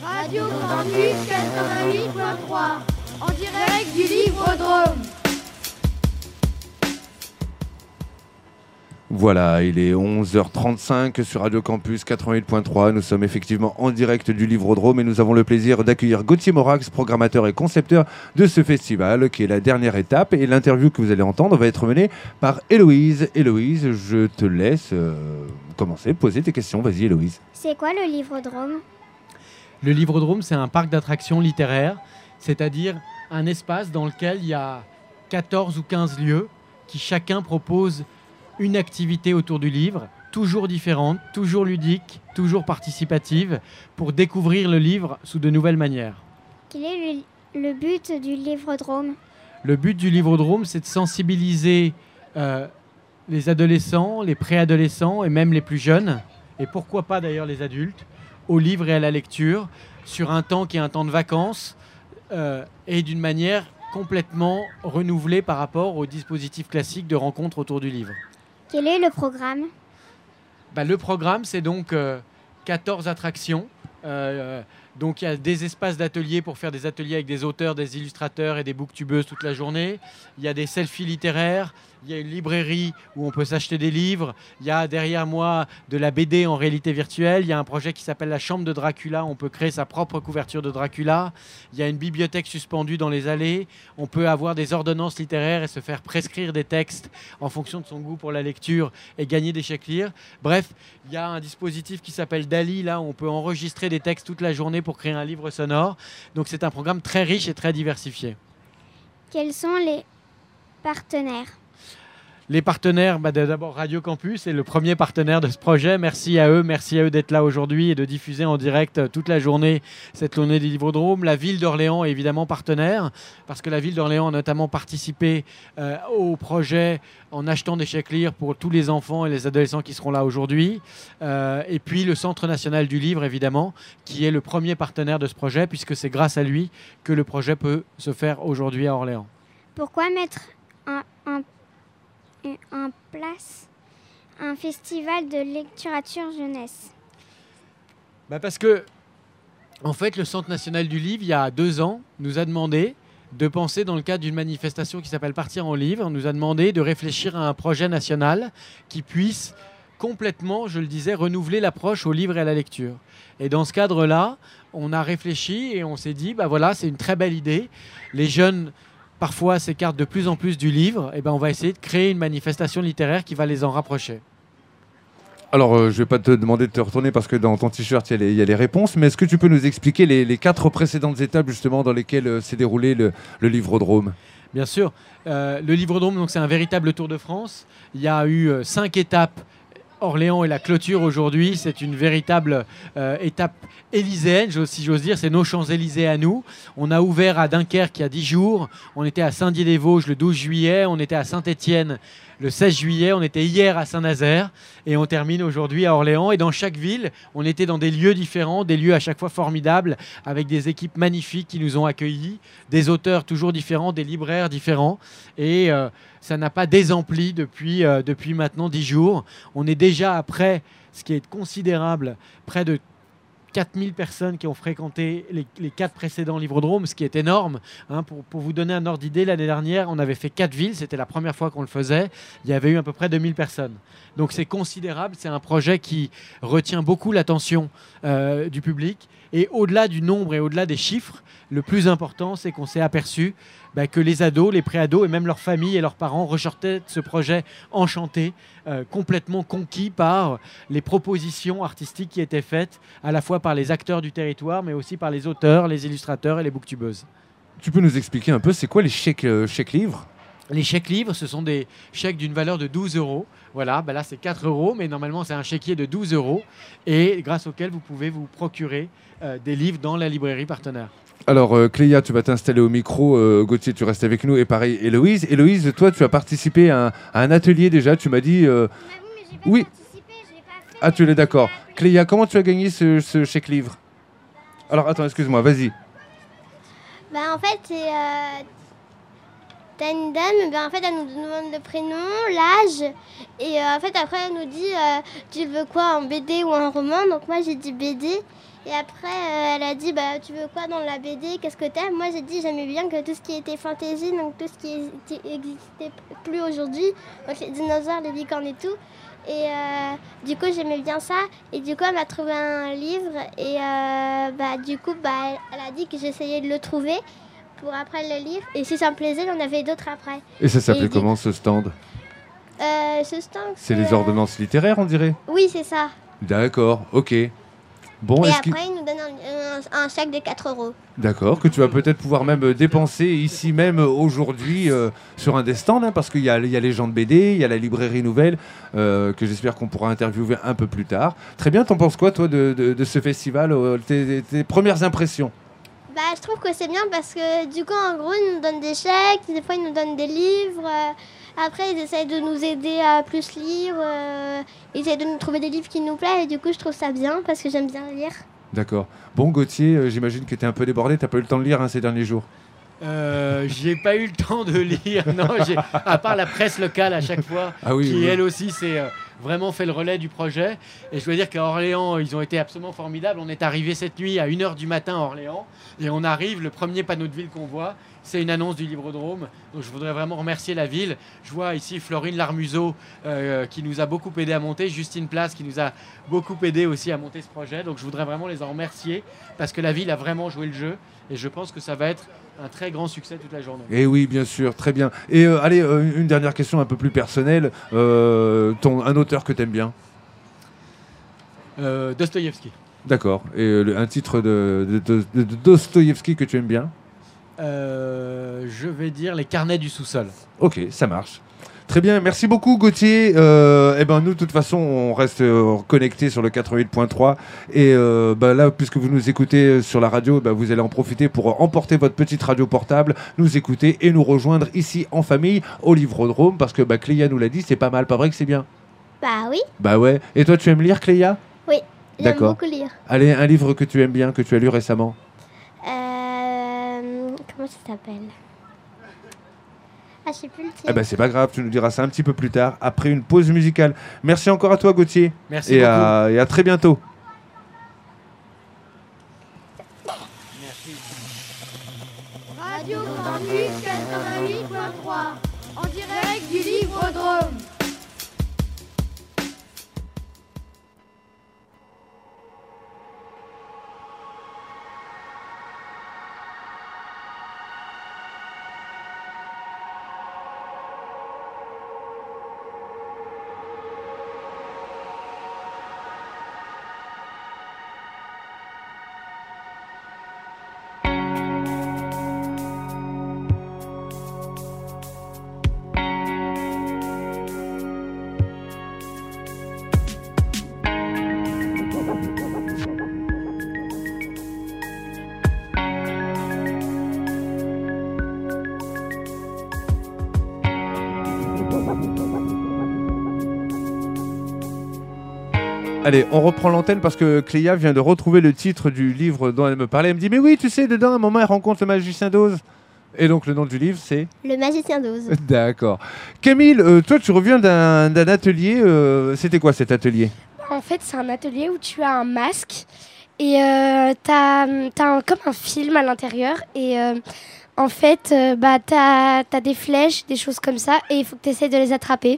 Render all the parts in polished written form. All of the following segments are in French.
Radio Campus 88.3, en direct du Livre-Drôme. Voilà, il est 11h35 sur Radio Campus 88.3. Nous sommes effectivement en direct du Livre-Drôme et nous avons le plaisir d'accueillir Gauthier Morax, programmateur et concepteur de ce festival, qui est la dernière étape. Et l'interview que vous allez entendre va être menée par Héloïse. Héloïse, je te laisse commencer, poser tes questions. Vas-y, Héloïse. C'est quoi le Livre-Drôme ? Le Livre-Drôme, c'est un parc d'attractions littéraires, c'est-à-dire un espace dans lequel il y a 14 ou 15 lieux qui chacun propose une activité autour du livre, toujours différente, toujours ludique, toujours participative, pour découvrir le livre sous de nouvelles manières. Quel est le but du Livre-Drôme ? Le but du Livre-Drôme, c'est de sensibiliser les adolescents, les préadolescents et même les plus jeunes, et pourquoi pas d'ailleurs les adultes, au livre et à la lecture, sur un temps qui est un temps de vacances, et d'une manière complètement renouvelée par rapport au dispositif classique de rencontre autour du livre. Quel est le programme ? Le programme, c'est donc 14 attractions. Donc il y a des espaces d'ateliers pour faire des ateliers avec des auteurs, des illustrateurs et des booktubeuses toute la journée. Il y a des selfies littéraires. Il y a une librairie où on peut s'acheter des livres. Il y a derrière moi de la BD en réalité virtuelle. Il y a un projet qui s'appelle la Chambre de Dracula. On peut créer sa propre couverture de Dracula. Il y a une bibliothèque suspendue dans les allées. On peut avoir des ordonnances littéraires et se faire prescrire des textes en fonction de son goût pour la lecture et gagner des chèques lire. Bref, il y a un dispositif qui s'appelle Dali, là où on peut enregistrer des textes toute la journée pour créer un livre sonore. Donc c'est un programme très riche et très diversifié. Quels sont les partenaires ? Les partenaires, d'abord Radio Campus est le premier partenaire de ce projet. Merci à eux d'être là aujourd'hui et de diffuser en direct toute la journée cette journée du Livre-Drôme. La ville d'Orléans est évidemment partenaire parce que la ville d'Orléans a notamment participé au projet en achetant des chèques lire pour tous les enfants et les adolescents qui seront là aujourd'hui. Et puis le Centre national du livre, évidemment, qui est le premier partenaire de ce projet puisque c'est grâce à lui que le projet peut se faire aujourd'hui à Orléans. Pourquoi mettre en place un festival de littérature jeunesse ? Parce que, en fait, le Centre national du livre, il y a 2 ans, nous a demandé de penser dans le cadre d'une manifestation qui s'appelle Partir en livre, nous a demandé de réfléchir à un projet national qui puisse complètement, je le disais, renouveler l'approche au livre et à la lecture. Et dans ce cadre-là, on a réfléchi et on s'est dit, voilà, c'est une très belle idée. Les jeunes parfois s'écartent de plus en plus du livre, et on va essayer de créer une manifestation littéraire qui va les en rapprocher. Alors, je ne vais pas te demander de te retourner parce que dans ton t-shirt, il y a les réponses, mais est-ce que tu peux nous expliquer les 4 précédentes étapes justement dans lesquelles s'est déroulé le Livre-Drôme ? Bien sûr. Le Livre-Drôme, donc, c'est un véritable Tour de France. Il y a eu 5 étapes. Orléans et la clôture aujourd'hui, c'est une véritable étape élyséenne, si j'ose dire, c'est nos Champs-Élysées à nous. On a ouvert à Dunkerque il y a 10 jours, on était à Saint-Dié-des-Vosges le 12 juillet, on était à Saint-Étienne le 16 juillet, on était hier à Saint-Nazaire et on termine aujourd'hui à Orléans. Et dans chaque ville, on était dans des lieux différents, des lieux à chaque fois formidables, avec des équipes magnifiques qui nous ont accueillis, des auteurs toujours différents, des libraires différents. Et ça n'a pas désempli depuis maintenant 10 jours. On est déjà après, ce qui est considérable, près de 4000 personnes qui ont fréquenté les 4 précédents Livre-Drôme, ce qui est énorme. Pour vous donner un ordre d'idée, l'année dernière, on avait fait 4 villes, c'était la première fois qu'on le faisait. Il y avait eu à peu près 2000 personnes. Donc c'est considérable, c'est un projet qui retient beaucoup l'attention du public. Et au-delà du nombre et au-delà des chiffres, le plus important, c'est qu'on s'est aperçu que les ados, les préados et même leurs familles et leurs parents ressortaient de ce projet enchantés, complètement conquis par les propositions artistiques qui étaient faites, à la fois par les acteurs du territoire, mais aussi par les auteurs, les illustrateurs et les booktubeuses. Tu peux nous expliquer un peu, c'est quoi les chèques livres ? Les chèques livres, ce sont des chèques d'une valeur de 12 €. Voilà, là c'est 4 €, mais normalement c'est un chéquier de 12 € et grâce auquel vous pouvez vous procurer des livres dans la librairie partenaire. Alors Cléa, tu vas t'installer au micro, Gauthier, tu restes avec nous et pareil Héloïse. Héloïse, toi tu as participé à un atelier déjà, tu m'as dit... Oui. Ah, tu l'es d'accord. Cléa, comment tu as gagné ce chèque livre ? Alors attends, excuse-moi, vas-y. En fait, t'as une dame, ben, en fait, elle nous demande le prénom, l'âge, et en fait, après, elle nous dit tu veux quoi, en BD ou en roman? Donc, moi, j'ai dit BD. Et après, elle a dit tu veux quoi dans la BD? Qu'est-ce que t'aimes? Moi, j'ai dit j'aimais bien que tout ce qui était fantasy, donc tout ce qui n'existait plus aujourd'hui, donc les dinosaures, les licornes et tout. Et du coup, j'aimais bien ça. Et du coup, elle m'a trouvé un livre. Et du coup, elle a dit que j'essayais de le trouver pour après le lire. Et si ça me plaisait, il y en avait d'autres après. Et ça s'appelait comment ce stand? Ce stand, C'est les ordonnances littéraires, on dirait? Oui, c'est ça. D'accord, ok. Bon, Et est-ce après, ils nous donnent un chèque de 4 euros. D'accord, que tu vas peut-être pouvoir même dépenser ici même aujourd'hui sur un des stands, hein, parce qu'il y a les gens de BD, il y a la librairie nouvelle, que j'espère qu'on pourra interviewer un peu plus tard. Très bien, t'en penses quoi toi de ce festival, tes premières impressions? Je trouve que c'est bien parce que du coup, en gros, ils nous donnent des chèques, des fois ils nous donnent des livres. Après, ils essayent de nous aider à plus lire. Ils essayent de nous trouver des livres qui nous plaisent. Et du coup, je trouve ça bien parce que j'aime bien lire. D'accord. Bon, Gauthier, j'imagine que tu es un peu débordé. Tu n'as pas eu le temps de lire ces derniers jours. J'ai pas eu le temps de lire, non, à part la presse locale à chaque fois, qui elle aussi s'est vraiment fait le relais du projet. Et je dois dire qu'à Orléans, ils ont été absolument formidables. On est arrivé cette nuit à 1h du matin à Orléans et on arrive, le premier panneau de ville qu'on voit, c'est une annonce du Livrodrome. Donc je voudrais vraiment remercier la ville. Je vois ici Florine Larmuseau qui nous a beaucoup aidé à monter, Justine Place qui nous a beaucoup aidé aussi à monter ce projet. Donc je voudrais vraiment les en remercier parce que la ville a vraiment joué le jeu et je pense que ça va être un très grand succès toute la journée. Et oui, bien sûr, très bien. Et allez, une dernière question un peu plus personnelle. Un auteur que tu aimes bien? Dostoïevski. D'accord. Et un titre de Dostoïevski que tu aimes bien? Je vais dire Les Carnets du sous-sol. Ok, ça marche. Très bien, merci beaucoup Gauthier. Nous, de toute façon, on reste connectés sur le 88.3. Et là, puisque vous nous écoutez sur la radio, vous allez en profiter pour emporter votre petite radio portable, nous écouter et nous rejoindre ici en famille au Livrodrome. Parce que Cléa nous l'a dit, c'est pas mal, pas vrai que c'est bien? Bah oui. Bah ouais. Et toi, tu aimes lire, Cléa? Oui, j'aime D'accord. beaucoup lire. Allez, un livre que tu aimes bien, que tu as lu récemment? Comment ça s'appelle? Je sais plus le titre. C'est pas grave, tu nous diras ça un petit peu plus tard, après une pause musicale. Merci encore à toi, Gauthier. Merci beaucoup. Et à très bientôt. Merci. Radio Campus 88.3, en direct du Livrodrome. Allez, on reprend l'antenne parce que Cléa vient de retrouver le titre du livre dont elle me parlait. Elle me dit, mais oui, tu sais, dedans, à un moment, elle rencontre le magicien d'Oz. Et donc, le nom du livre, c'est? Le magicien d'Oz. D'accord. Camille, toi, tu reviens d'un atelier. C'était quoi cet atelier? En fait, c'est un atelier où tu as un masque et t'as comme un film à l'intérieur. Et en fait, t'as des flèches, des choses comme ça, et il faut que tu essaies de les attraper.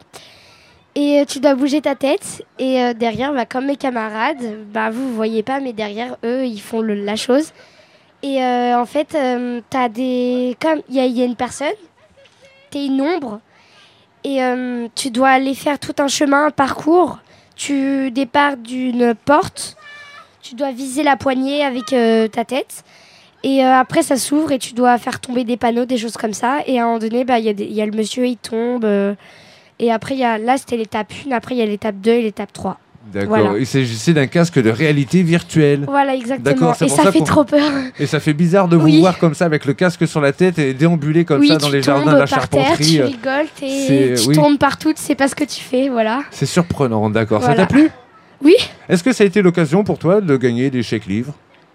Et tu dois bouger ta tête. Et derrière, comme mes camarades, vous ne voyez pas, mais derrière, eux, ils font la chose. Et en fait, t'as des... Comme il y a une personne, t'es une ombre, et tu dois aller faire tout un chemin, un parcours. Tu départs d'une porte, tu dois viser la poignée avec ta tête. Et après, ça s'ouvre et tu dois faire tomber des panneaux, des choses comme ça. Et à un moment donné, y a le monsieur, il tombe... Et après, là, c'était l'étape 1. Après, il y a l'étape 2 et l'étape 3. D'accord. Voilà. Il s'agissait d'un casque de réalité virtuelle. Voilà, exactement. D'accord, c'est et pour ça ça fait qu'on- trop peur. Et ça fait bizarre de vous Oui. voir comme ça avec le casque sur la tête et déambuler comme ça dans les jardins de la Tu tombes par terre, charpenterie. tu rigoles, c'est- tu oui. tournes partout, tu sais pas ce que tu fais, voilà. C'est surprenant, d'accord. Ça Voilà. t'a plu? Oui. Est-ce que ça a été l'occasion pour toi de gagner des chèques livres?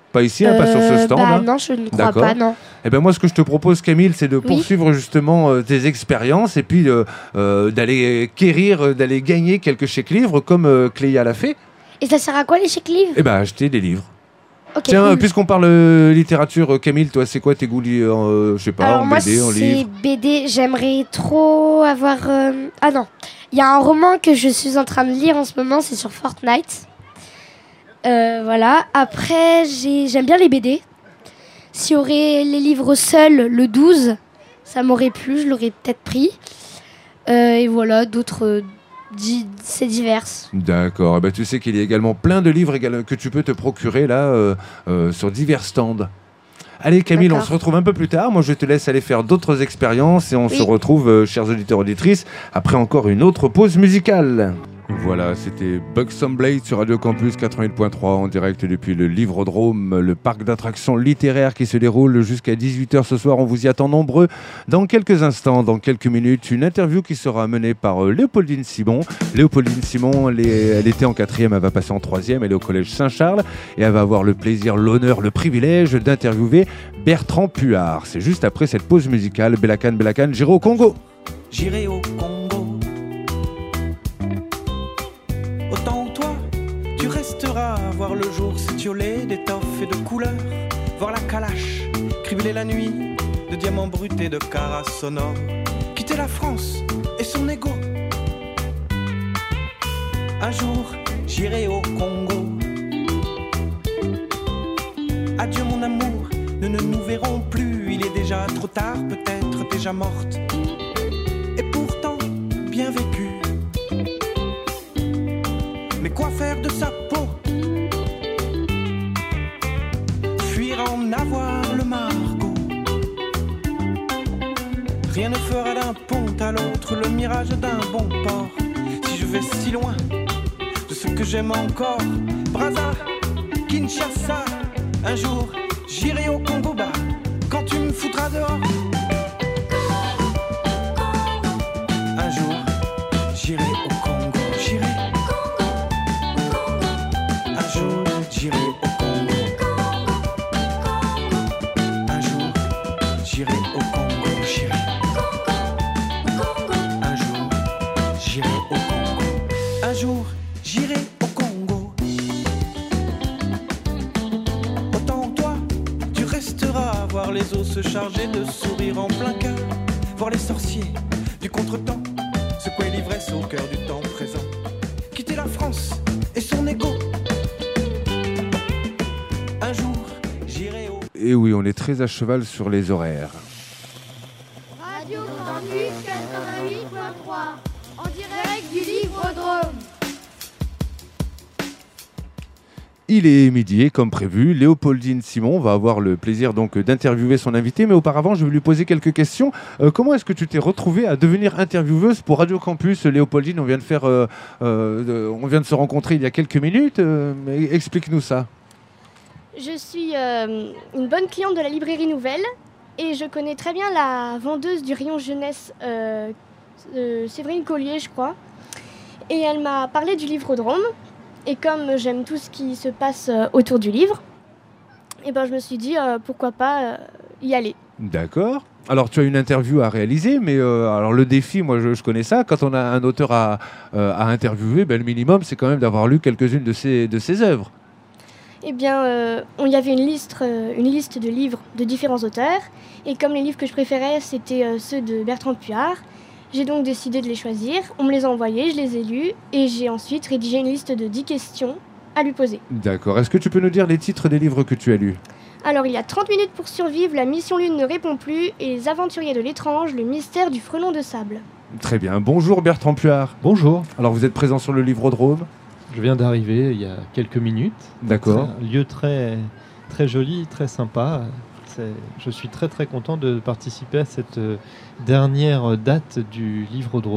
Pas ici, pas sur ce stand. Bah hein. non, je ne crois D'accord. pas, non. Eh ben moi, ce que je te propose, Camille, c'est de Oui. poursuivre justement tes expériences et puis d'aller quérir, d'aller gagner quelques chèques livres comme Cléa l'a fait. Et ça sert à quoi les chèques livres? Eh ben acheter des livres. Ok, Tiens, cool. puisqu'on parle littérature, Camille, toi, c'est quoi tes goûts, je sais pas, Alors en moi, BD, en c'est livre? BD. J'aimerais trop avoir... Ah non, il y a un roman que je suis en train de lire en ce moment, c'est sur Fortnite. Voilà. Après, j'aime bien les BD. S'il y aurait les livres seuls, le 12, ça m'aurait plu, je l'aurais peut-être pris. Et voilà, d'autres... c'est divers. D'accord. Eh ben, tu sais qu'il y a également plein de livres que tu peux te procurer là sur divers stands. Allez Camille, on D'accord. se retrouve un peu plus tard. Moi, je te laisse aller faire d'autres expériences et on se retrouve, chers auditeurs auditrices, après encore une autre pause musicale. Voilà, c'était Buxom Blade sur Radio Campus 88.3 en direct depuis le Livrodrome, le parc d'attractions littéraires qui se déroule jusqu'à 18h ce soir. On vous y attend nombreux. Dans quelques instants, dans quelques minutes, une interview qui sera menée par Léopoldine Simon. Léopoldine Simon, elle était en 4e, elle va passer en 3e, elle est au collège Saint-Charles et elle va avoir le plaisir, l'honneur, le privilège d'interviewer Bertrand Puard. C'est juste après cette pause musicale. Belacan, j'irai au Congo. J'irai au Congo. Autant que toi, tu resteras à voir le jour s'étioler d'étoffes et de couleurs, voir la calache cribler la nuit de diamants bruts et de caras sonores, quitter la France et son égo. Un jour, j'irai au Congo. Adieu mon amour, nous ne nous verrons plus, il est déjà trop tard, peut-être déjà morte. Et pourtant, bien vécu. Mais quoi faire de sa peau? Fuir en avoir le margot. Rien ne fera d'un pont à l'autre le mirage d'un bon port. Si je vais si loin de ce que j'aime encore, Brazza, Kinshasa, un jour j'irai au Congo bas quand tu me foutras dehors. Un jour j'irai au Congo, j'irai. Un jour j'irai au Congo. Un jour j'irai au Congo, j'irai. Un jour j'irai au Congo. Un jour j'irai au Congo. Autant que toi, tu resteras à voir les eaux se charger de sourires en plein cœur, voir les sorciers du contretemps secouer l'ivresse au cœur du temps présent, quitter la France et son égo. Un jour, j'irai au... Et oui, on est très à cheval sur les horaires. Radio Campus 88.3, en direct du Livrodrome. Il est midi et comme prévu, Léopoldine Simon va avoir le plaisir donc d'interviewer son invité. Mais auparavant, je vais lui poser quelques questions. Comment est-ce que tu t'es retrouvée à devenir intervieweuse pour Radio Campus, Léopoldine? On vient de se rencontrer il y a quelques minutes. Mais explique-nous ça. Je suis une bonne cliente de la librairie Nouvelle et je connais très bien la vendeuse du rayon jeunesse, Séverine Collier, je crois. Et elle m'a parlé du Livrodrome. Et comme j'aime tout ce qui se passe autour du livre, et ben je me suis dit pourquoi pas y aller. D'accord. Alors tu as une interview à réaliser, mais alors le défi, moi je connais ça. Quand on a un auteur à interviewer, le minimum c'est quand même d'avoir lu quelques-unes de ses œuvres. Eh bien, il y avait une liste de livres de différents auteurs. Et comme les livres que je préférais, c'était ceux de Bertrand Puard, j'ai donc décidé de les choisir. On me les a envoyés, je les ai lus. Et j'ai ensuite rédigé une liste de 10 questions à lui poser. D'accord. Est-ce que tu peux nous dire les titres des livres que tu as lus? Alors, il y a 30 minutes pour survivre, La Mission Lune ne répond plus, et Les Aventuriers de l'étrange, le mystère du frelon de sable. Très bien. Bonjour Bertrand Puard. Bonjour, Alors vous êtes présent sur le Livrodrome. je viens d'arriver il y a quelques minutes. D'accord. C'est un lieu très, très joli, très sympa. Je suis très très content de participer à cette dernière date du Livrodrome.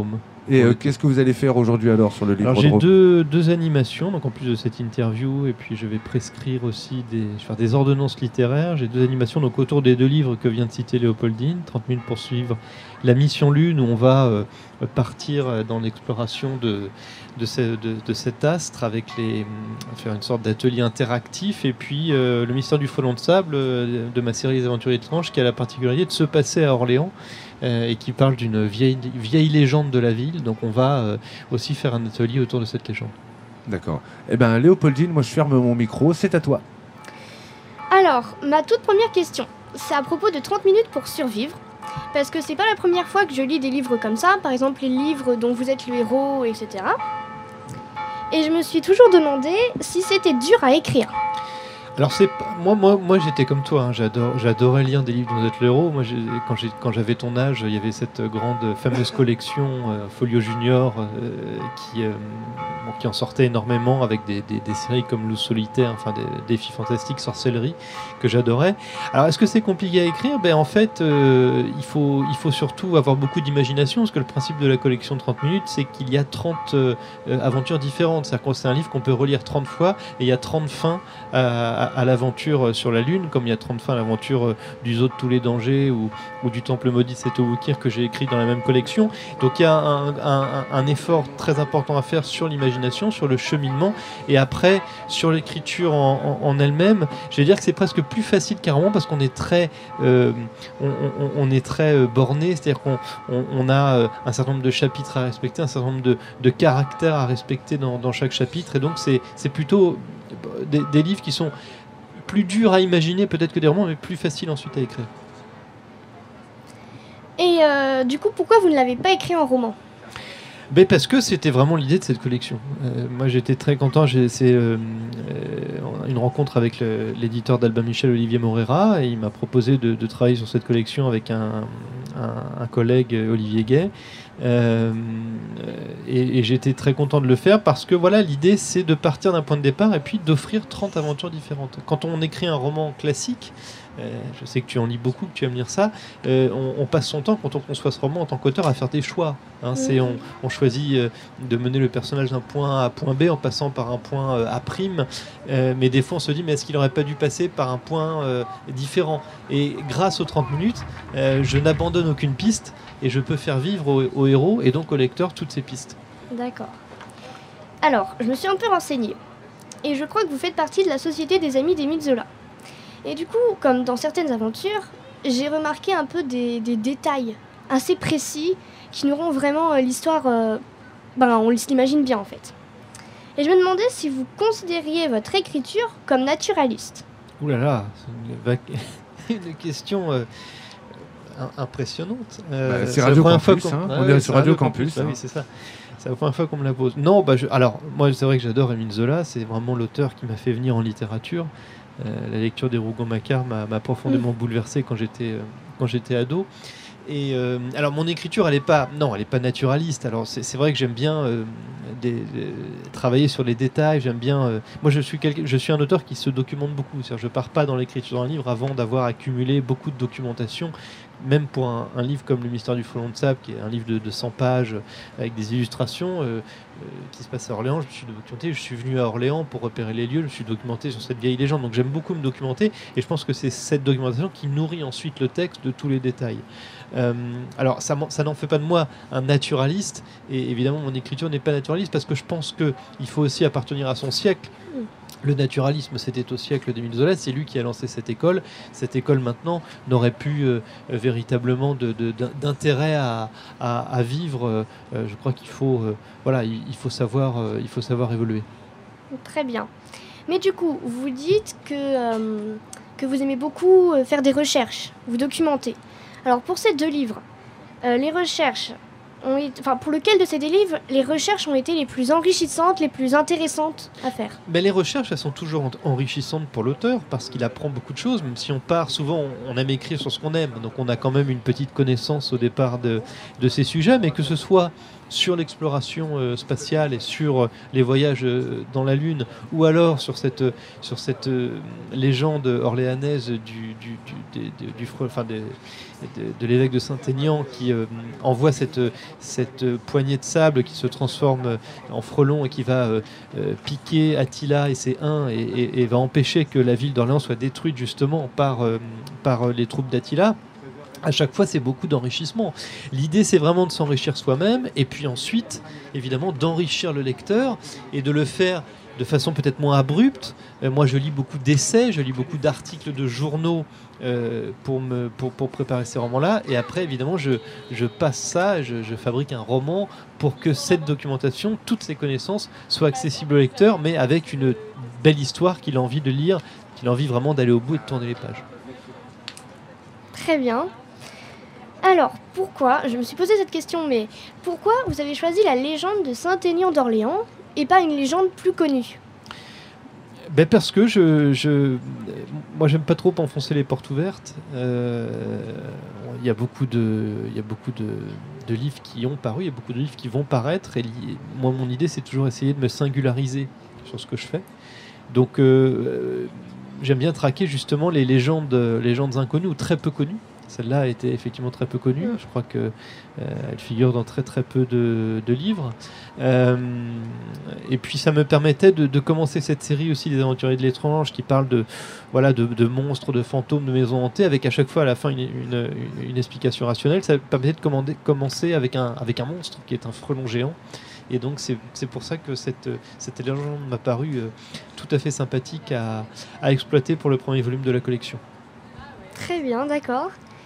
Et qu'est-ce que vous allez faire aujourd'hui alors sur le livre? Alors j'ai deux animations, donc en plus de cette interview, et puis je vais prescrire aussi faire des ordonnances littéraires. J'ai 2 animations donc autour des 2 livres que vient de citer Léopoldine, 30 minutes pour suivre la mission Lune, où on va partir dans l'exploration de cet astre avec faire une sorte d'atelier interactif, et puis le mystère du frelon de sable de ma série Les Aventuriers étranges, qui a la particularité de se passer à Orléans, et qui parle d'une vieille légende de la ville. Donc on va aussi faire un atelier autour de cette légende. D'accord. Eh bien, Léopoldine, moi je ferme mon micro, c'est à toi. Alors, ma toute première question, c'est à propos de 30 minutes pour survivre. Parce que c'est pas la première fois que je lis des livres comme ça, par exemple les livres dont vous êtes le héros, etc. Et je me suis toujours demandé si c'était dur à écrire. Alors moi j'étais comme toi, hein. J'adorais lire des livres dont vous êtes le héros. Moi quand j'avais ton âge, il y avait cette grande fameuse collection Folio Junior qui en sortait énormément, avec des séries comme Loup solitaire, enfin des défis fantastiques, sorcellerie, que j'adorais. Alors est-ce que c'est compliqué à écrire? En fait il faut surtout avoir beaucoup d'imagination, parce que le principe de la collection de 30 minutes, c'est qu'il y a 30 aventures différentes. C'est-à-dire que c'est un livre qu'on peut relire 30 fois, et il y a 30 fins à l'aventure sur la Lune, comme il y a 30 fins à l'aventure du Zoo de tous les dangers ou du Temple maudit de Seto-Wukir, que j'ai écrit dans la même collection. Donc il y a un effort très important à faire sur l'imagination, sur le cheminement, et après sur l'écriture en elle-même. Je vais dire que c'est presque plus facile qu'un roman, parce qu'on est très borné, c'est-à-dire qu'on a un certain nombre de chapitres à respecter, un certain nombre de caractères à respecter dans chaque chapitre, et donc c'est plutôt des livres qui sont plus durs à imaginer peut-être que des romans, mais plus faciles ensuite à écrire. Et du coup, pourquoi vous ne l'avez pas écrit en roman? Parce que c'était vraiment l'idée de cette collection. Moi j'étais très content, c'est une rencontre avec l'éditeur d'Albin Michel, Olivier Morera, et il m'a proposé de travailler sur cette collection avec un collègue, Olivier Gay. Et j'étais très content de le faire, parce que voilà, l'idée c'est de partir d'un point de départ et puis d'offrir 30 aventures différentes. Quand on écrit un roman classique, je sais que tu en lis beaucoup, que tu aimes lire ça, on passe son temps, quand on conçoit ce roman en tant qu'auteur, à faire des choix, hein. On choisit de mener le personnage d'un point A à point B en passant par un point A', mais des fois on se dit, mais est-ce qu'il n'aurait pas dû passer par un point différent? Et grâce aux 30 minutes, je n'abandonne aucune piste, et je peux faire vivre au héros et donc au lecteur toutes ces pistes. D'accord. Alors, je me suis un peu renseignée, et je crois que vous faites partie de la Société des Amis d'Émile Zola. Et du coup, comme dans certaines aventures, j'ai remarqué un peu des détails assez précis qui nous rendent vraiment l'histoire, on l'imagine bien en fait. Et je me demandais si vous considériez votre écriture comme naturaliste. Ouh là là, c'est une question impressionnante. C'est Radio Campus, on est sur Radio Campus. Oui, c'est ça. C'est la première fois qu'on me la pose. Non, alors, moi c'est vrai que j'adore Émile Zola, c'est vraiment l'auteur qui m'a fait venir en littérature. La lecture des Rougon-Macquart m'a profondément bouleversé quand j'étais ado. Et alors mon écriture, elle est pas naturaliste. Alors c'est vrai que j'aime bien travailler sur les détails. J'aime bien. Moi, je suis un auteur qui se documente beaucoup. C'est-à-dire, je pars pas dans l'écriture d'un livre avant d'avoir accumulé beaucoup de documentation. Même pour un livre comme Le Mystère du Frelon de Sable, qui est un livre de 100 pages avec des illustrations qui se passe à Orléans, je me suis documenté, je suis venu à Orléans pour repérer les lieux, je me suis documenté sur cette vieille légende. Donc j'aime beaucoup me documenter, et je pense que c'est cette documentation qui nourrit ensuite le texte de tous les détails. Alors ça n'en fait pas de moi un naturaliste, et évidemment mon écriture n'est pas naturaliste, parce que je pense qu'il faut aussi appartenir à son siècle. Le naturalisme, c'était au siècle d'Émile Zola, c'est lui qui a lancé cette école. Cette école, maintenant, n'aurait plus véritablement d'intérêt à vivre. Je crois qu'il faut, il faut savoir évoluer. Très bien. Mais du coup, vous dites que vous aimez beaucoup faire des recherches, vous documenter. Alors, pour ces 2 livres, les recherches... pour lequel de ces 2 livres les recherches ont été les plus enrichissantes, les plus intéressantes à faire? Les recherches, elles sont toujours enrichissantes pour l'auteur, parce qu'il apprend beaucoup de choses. Même si on part, souvent on aime écrire sur ce qu'on aime, donc on a quand même une petite connaissance au départ de ces sujets, mais que ce soit sur l'exploration spatiale et sur les voyages dans la Lune, ou alors sur cette légende orléanaise de l'évêque de Saint-Aignan, qui envoie cette poignée de sable qui se transforme en frelon et qui va piquer Attila et ses huns et va empêcher que la ville d'Orléans soit détruite justement par les troupes d'Attila. À chaque fois, c'est beaucoup d'enrichissement. L'idée, c'est vraiment de s'enrichir soi-même et puis ensuite, évidemment, d'enrichir le lecteur et de le faire de façon peut-être moins abrupte. Moi, je lis beaucoup d'essais, je lis beaucoup d'articles de journaux pour préparer ces romans-là. Et après, évidemment, je passe ça, je fabrique un roman pour que cette documentation, toutes ces connaissances, soient accessibles au lecteur, mais avec une belle histoire qu'il a envie de lire, qu'il a envie vraiment d'aller au bout et de tourner les pages. Très bien. Alors, pourquoi, je me suis posé cette question, mais pourquoi vous avez choisi la légende de Saint-Aignan d'Orléans et pas une légende plus connue ? Parce que moi, j'aime pas trop enfoncer les portes ouvertes. Il y a beaucoup de livres qui ont paru, il y a beaucoup de livres qui vont paraître. Et moi, mon idée, c'est toujours essayer de me singulariser sur ce que je fais. Donc, j'aime bien traquer justement les légendes inconnues ou très peu connues. Celle-là a été effectivement très peu connue. Je crois qu'elle figure dans très très peu de livres. Et puis ça me permettait de commencer cette série aussi des Aventuriers de l'étrange qui parle de monstres, de fantômes, de maisons hantées, avec à chaque fois à la fin une explication rationnelle. Ça me permettait de commencer avec un monstre qui est un frelon géant. Et donc c'est pour ça que cette légende m'a paru tout à fait sympathique à exploiter pour le premier volume de la collection. Très bien, d'accord.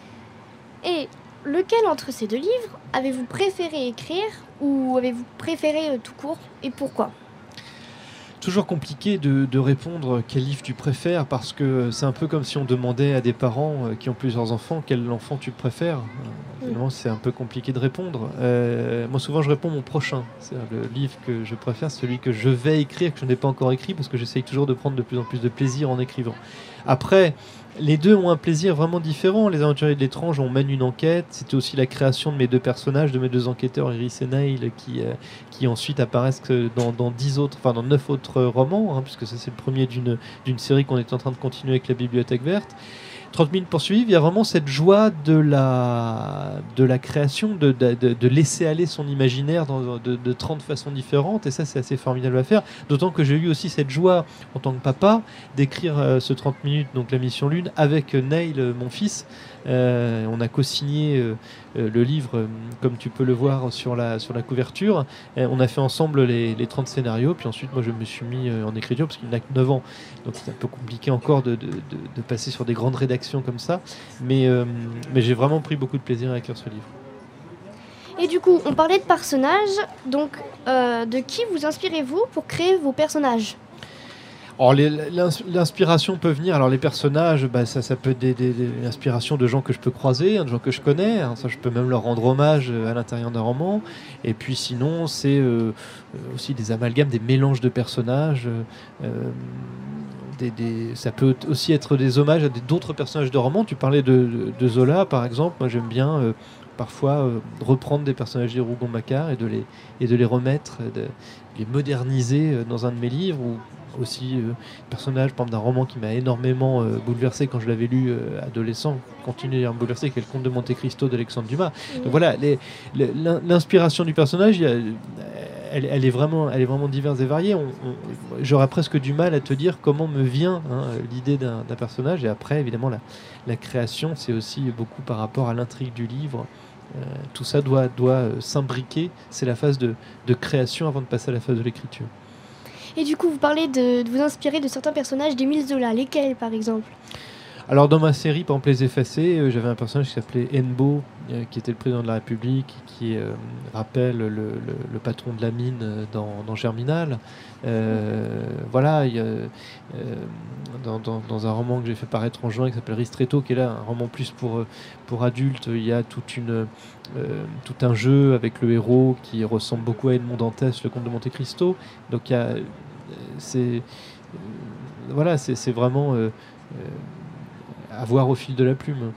Et lequel entre ces deux livres avez-vous préféré écrire ou avez-vous préféré tout court et pourquoi ? Toujours compliqué de répondre quel livre tu préfères parce que c'est un peu comme si on demandait à des parents qui ont plusieurs enfants quel enfant tu préfères. Finalement, c'est un peu compliqué de répondre. Moi, souvent, je réponds mon prochain. C'est-à-dire le livre que je préfère, c'est celui que je vais écrire, que je n'ai pas encore écrit parce que j'essaye toujours de prendre de plus en plus de plaisir en écrivant. Après, les deux ont un plaisir vraiment différent. Les Aventuriers de l'étrange, on mène une enquête. C'était aussi la création de mes deux personnages, de mes deux enquêteurs, Iris et Neil, qui ensuite apparaissent dans 9 autres romans, puisque ça c'est le premier d'une série qu'on est en train de continuer avec la Bibliothèque Verte. 30 000 poursuivis, il y a vraiment cette joie de la création, de laisser aller son imaginaire de 30 façons différentes, et ça c'est assez formidable à faire, d'autant que j'ai eu aussi cette joie en tant que papa d'écrire ce 30 minutes, donc la Mission Lune, avec Neil, mon fils. On a co-signé le livre, comme tu peux le voir sur la couverture. On a fait ensemble les 30 scénarios, puis ensuite moi je me suis mis en écriture parce qu'il n'a que 9 ans, donc c'est un peu compliqué encore de passer sur des grandes rédactions comme ça, mais j'ai vraiment pris beaucoup de plaisir à écrire ce livre. Et du coup, on parlait de personnages, donc de qui vous inspirez-vous pour créer vos personnages ? Alors, l'inspiration peut venir. Alors les personnages, ça peut être l'inspiration de gens que je peux croiser, de gens que je connais. Ça, je peux même leur rendre hommage à l'intérieur d'un roman. Et puis sinon, c'est aussi des amalgames, des mélanges de personnages. Ça peut aussi être des hommages à d'autres personnages de romans. Tu parlais de Zola, par exemple. Moi, j'aime bien parfois reprendre des personnages des Rougon-Macquart et de les remettre, de les moderniser dans un de mes livres. Ou aussi personnage, par exemple, d'un roman qui m'a énormément bouleversé quand je l'avais lu adolescent, continue à me bouleverser, qui est Le Comte de Monte Cristo d'Alexandre Dumas. Donc voilà, l'inspiration du personnage, elle est vraiment diverse et variée. J'aurais presque du mal à te dire comment me vient l'idée d'un personnage. Et après, évidemment, la création, c'est aussi beaucoup par rapport à l'intrigue du livre. Tout ça doit s'imbriquer. C'est la phase de création avant de passer à la phase de l'écriture. Et du coup, vous parlez de vous inspirer de certains personnages d'Émile Zola. Lesquels, par exemple ? Alors, dans ma série, par exemple, Les Effacés, j'avais un personnage qui s'appelait Henbo, qui était le président de la République, qui rappelle le patron de la mine dans Germinal. Voilà, il y a, dans un roman que j'ai fait paraître en juin, qui s'appelle Ristretto, qui est là un roman plus pour adultes, il y a tout un jeu avec le héros qui ressemble beaucoup à Edmond Dantès, le Comte de Monte Cristo. Donc, c'est vraiment à voir au fil de la plume.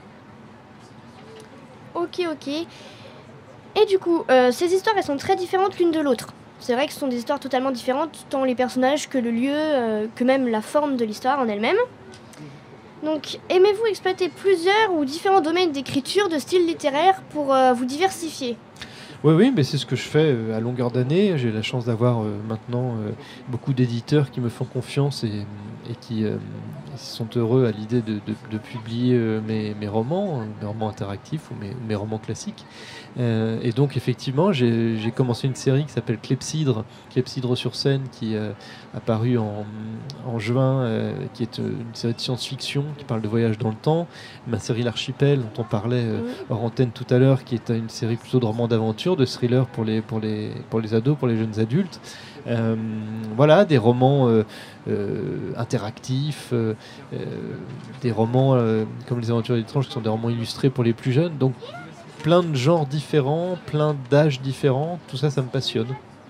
Ok. Et du coup, ces histoires, elles sont très différentes l'une de l'autre. C'est vrai que ce sont des histoires totalement différentes, tant les personnages que le lieu, que même la forme de l'histoire en elle-même. Donc, aimez-vous exploiter plusieurs ou différents domaines d'écriture, de style littéraire, pour vous diversifier ? Oui, mais c'est ce que je fais à longueur d'année. J'ai la chance d'avoir maintenant beaucoup d'éditeurs qui me font confiance et qui sont heureux à l'idée de publier mes romans interactifs ou mes romans classiques. Et donc effectivement, j'ai commencé une série qui s'appelle Clepsydre sur scène, qui est apparue en juin, qui est une série de science-fiction qui parle de voyage dans le temps. Ma série L'Archipel, dont on parlait hors antenne tout à l'heure, qui est une série plutôt de romans d'aventure, de thriller pour les ados, pour les jeunes adultes. Voilà, des romans interactifs, des romans comme Les Aventures étranges, qui sont des romans illustrés pour les plus jeunes. Donc plein de genres différents, plein d'âges différents, tout ça, ça me passionne.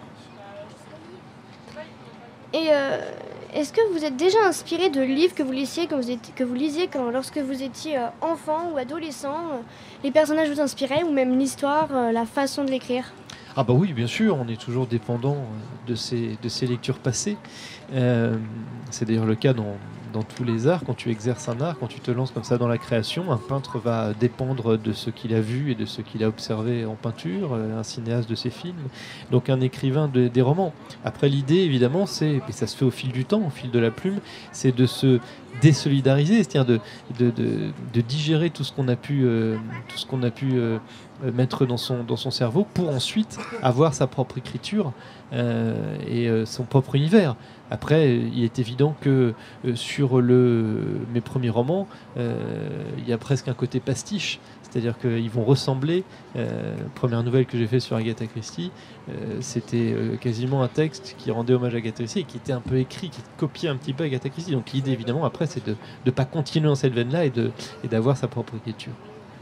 Et est-ce que vous êtes déjà inspiré de livres que vous lisiez lorsque vous étiez enfant ou adolescent les personnages vous inspiraient, ou même l'histoire, la façon de l'écrire? Ah bah oui, bien sûr, on est toujours dépendant de ces lectures passées. C'est d'ailleurs le cas dans tous les arts. Quand tu exerces un art, quand tu te lances comme ça dans la création, un peintre va dépendre de ce qu'il a vu et de ce qu'il a observé en peinture, un cinéaste de ses films, donc un écrivain des romans. Après, l'idée, évidemment, et ça se fait au fil du temps, au fil de la plume, c'est de se désolidariser, c'est-à-dire de digérer tout ce qu'on a pu mettre dans son cerveau pour ensuite avoir sa propre écriture et son propre univers. Après, il est évident que sur mes premiers romans, il y a presque un côté pastiche, c'est-à-dire qu'ils vont ressembler. Première nouvelle que j'ai fait sur Agatha Christie, c'était quasiment un texte qui rendait hommage à Agatha Christie et qui était un peu écrit, qui copiait un petit peu Agatha Christie. Donc l'idée, évidemment, après, c'est de ne pas continuer dans cette veine-là et d'avoir sa propre écriture.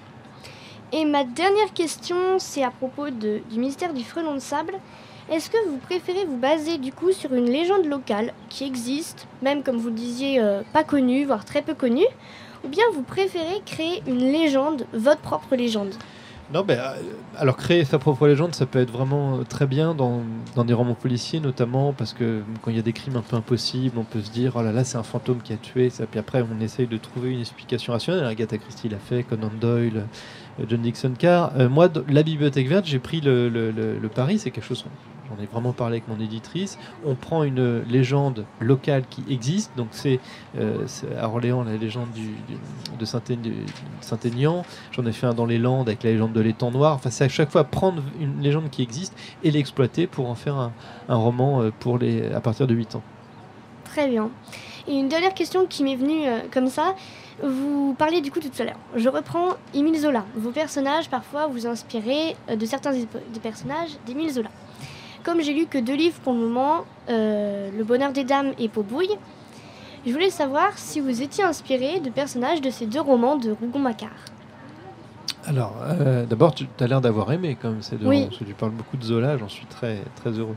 Et ma dernière question, c'est à propos du mystère du frelon de sable. Est-ce que vous préférez vous baser du coup sur une légende locale qui existe, même comme vous le disiez, pas connue, voire très peu connue, ou bien vous préférez créer une légende, votre propre légende? Non, alors créer sa propre légende, ça peut être vraiment très bien dans des romans policiers, notamment parce que quand il y a des crimes un peu impossibles, on peut se dire oh là là, c'est un fantôme qui a tué ça. Puis après, on essaye de trouver une explication rationnelle. Agatha Christie l'a fait, Conan Doyle, John Dixon Carr. Moi, la Bibliothèque verte, j'ai pris le pari, c'est quelque chose. J'en ai vraiment parlé avec mon éditrice. On prend une légende locale qui existe, donc c'est à Orléans la légende de Saint-Aignan. J'en ai fait un dans les Landes avec la légende de l'étang noir. Enfin, c'est à chaque fois prendre une légende qui existe et l'exploiter pour en faire un roman à partir de 8 ans. Très bien. Et une dernière question qui m'est venue comme ça. Vous parliez du coup tout à l'heure. Je reprends Émile Zola. Vos personnages, parfois, vous inspirez de certains des personnages d'Émile Zola. Comme j'ai lu que 2 livres pour le moment, Le Bonheur des Dames et Pot-Bouille, je voulais savoir si vous étiez inspiré de personnages de ces 2 romans de Rougon-Macquart. Alors, d'abord, tu as l'air d'avoir aimé quand même ces 2 romans, parce que tu parles beaucoup de Zola, j'en suis très, très heureux.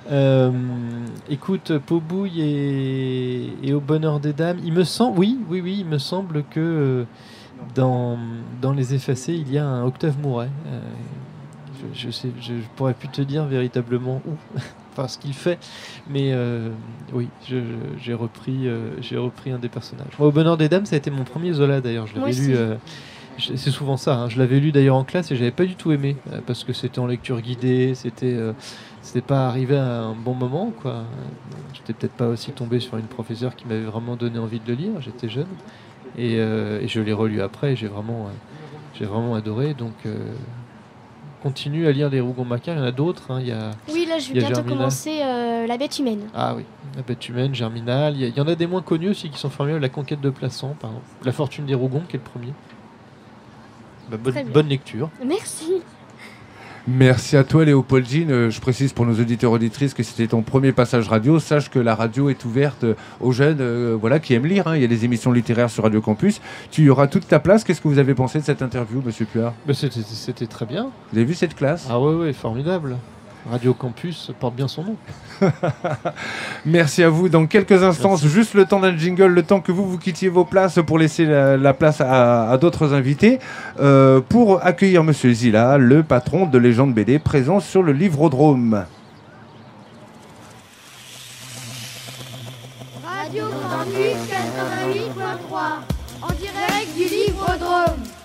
Écoute, Pot-Bouille et Au Bonheur des Dames, il me semble, oui, il me semble que dans Les Effacés, il y a un Octave Mouret. Je pourrais plus te dire véritablement où, enfin ce qu'il fait, mais oui, j'ai repris un des personnages. Moi, Au Bonheur des Dames, ça a été mon premier Zola d'ailleurs. Je l'avais lu. C'est souvent ça. Je l'avais lu d'ailleurs en classe et j'avais pas du tout aimé parce que c'était en lecture guidée, c'était pas arrivé à un bon moment, quoi. J'étais peut-être pas aussi tombé sur une professeure qui m'avait vraiment donné envie de le lire. J'étais jeune et je l'ai relu après. Et j'ai vraiment adoré. Donc continue à lire les Rougon-Macquart, il y en a d'autres. Oui, là je vais bientôt commencer La Bête Humaine. Ah oui, La Bête Humaine, Germinal. Il y en a des moins connus aussi qui sont formidables. La Conquête de Plassans, par exemple. La Fortune des Rougon, qui est le premier. Bonne lecture. Merci. Merci à toi Léopoldine. Je précise pour nos auditeurs et auditrices que c'était ton premier passage radio. Sache que la radio est ouverte aux jeunes qui aiment lire. Il y a des émissions littéraires sur Radio Campus. Tu y auras toute ta place. Qu'est-ce que vous avez pensé de cette interview, Monsieur Puard? C'était très bien. Vous avez vu cette classe? Ah oui, formidable. Radio Campus porte bien son nom. Merci à vous. Dans quelques instants, juste le temps d'un jingle, le temps que vous quittiez vos places pour laisser la place à d'autres invités, pour accueillir Monsieur Zilla, le patron de Légende BD, présent sur le Livrodrome. Radio Campus 88.3, en direct du Livrodrome.